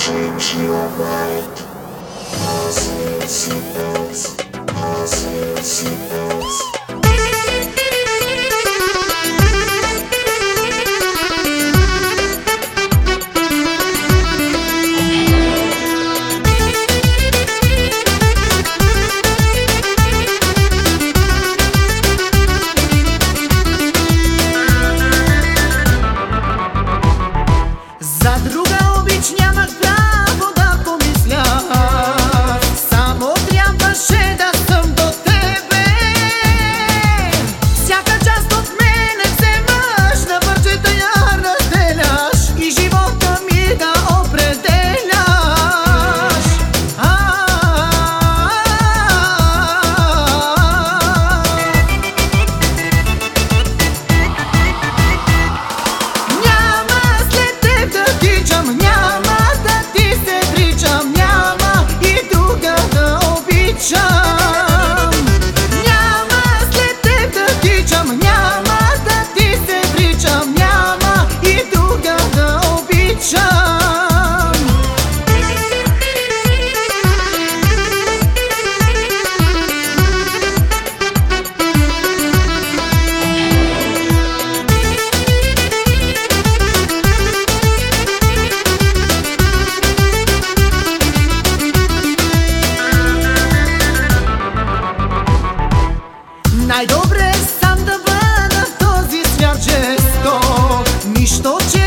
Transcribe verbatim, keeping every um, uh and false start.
change your mind. Fasten seatbelts, fasten seatbelts. За друга обич нямах право да помисля, само трябваше да съм до тебе. Всяка част от мене вземаш, на парчета я разделяш и живота ми да определяш. Няма след теб да тичам, няма да ти се причам, няма и друга да обичам. Няма след теб да тичам, няма да ти се причам, няма и друга да обичам. Най-добре сам да бъда в този свят жесток, нищо че